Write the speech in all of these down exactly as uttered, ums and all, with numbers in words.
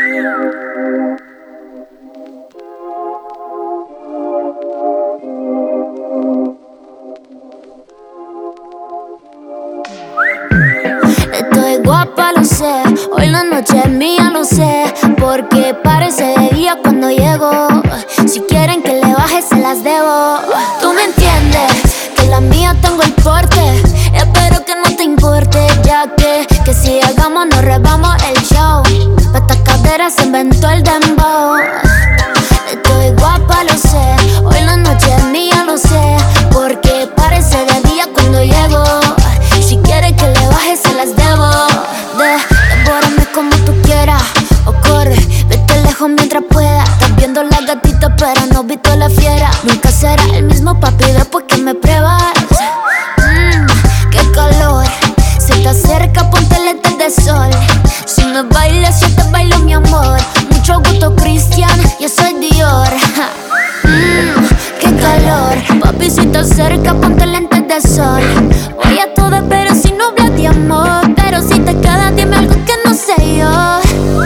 Estoy guapa, lo sé, hoy la noche es mía, lo sé, porque parece de día cuando llego. Si quieren que le baje se las debo. Tú me entiendes, que la mía tengo el porte. Espero que no te importe, ya que, que si hagamos nos rebamos el show. Pa' esta cadera se inventó el dembow. Estoy guapa, lo sé, hoy la noche es mía, lo sé, porque parece de día cuando llego. Si quieres que le baje se las debo. De, devórame como tú quieras, o corre, vete lejos mientras pueda. Estás viendo la gatita pero no has visto la fiera. Nunca será el mismo papi después que me pruebas. Mmm, qué calor, se te acerca, ponte lentes de sol. Si me bailas yo te bailo mi amor. Mucho gusto Cristian, yo soy Dior. Mmm, qué calor, papi si te acerca, ponte lentes de sol. Voy a todo pero si no hablas de amor. Pero si te quedas dime algo que no sé yo.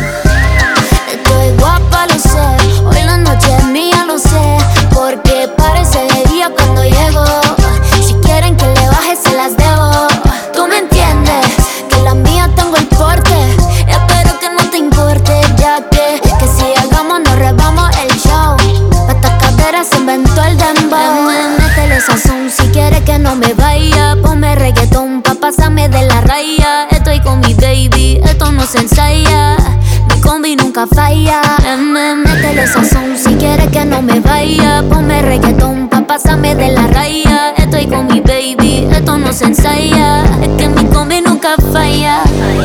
Estoy guapa, lo sé, hoy la noche es mía, lo sé, porque parece de día cuando llego. Si quieren que le baje se las debo. Tú me entiendes, que la mía tengo el porte. Espero que no te importe, ya que, que si hagamos nos rebamos el show. Pa' esta cadera se inventó el dembow. Métele sazón si quieres que no me vaya. Ponme reggaetón pa' pasarme de la raya. Estoy con mi baby, esto no se ensaya. Mi combi nunca falla. Métele sazón si quieres que no me vaya. Ponme reggaetón pa' pasarme de la raya. Estoy con mi baby, esto no se ensaya. Es que mi combi nunca falla.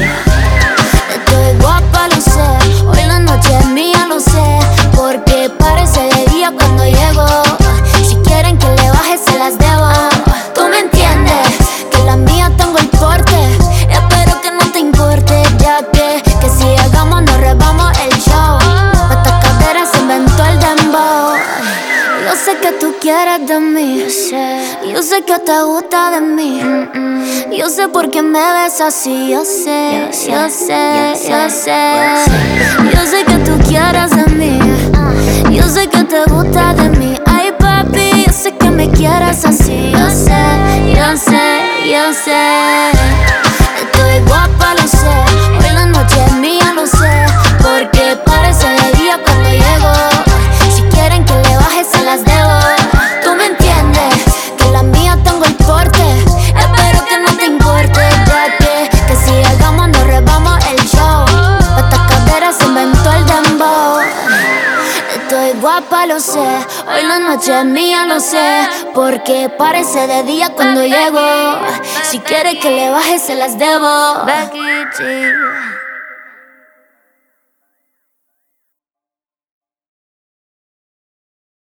Estoy guapa, lo sé, hoy la noche es mía, lo sé, porque parece de día cuando llego. Si quieren que le baje se las debo. Tú me entiendes, que la mía tengo el porte. Espero que no te importe, ya que, que si hagamos nos rebamos el show. Pa' esta cadera se inventó el dembow. Yo sé que tú quieres de mí, yo sé que te gusta de mí. Yo sé por qué me ves así, yo sé, yo sé, yo sé. Yo sé que tú quieres de mí, yo sé que te gusta de mí. Ay papi, yo sé que me quieres así, yo sé, yo sé, yo sé. Estoy guapa, lo sé, hoy la noche es mía, lo sé, porque parece de día cuando llego. Si quieren que le baje se las debo. Tú me entiendes, que la mía tengo el porte. Espero que no te importe, ya que, que si hagamos nos rebamos el show. Pa' esta cadera se inventó el dembow. Estoy guapa, lo sé, hoy la noche es mía, lo sé, porque parece de día cuando llego. Si quieres que le baje se las debo. Becky G.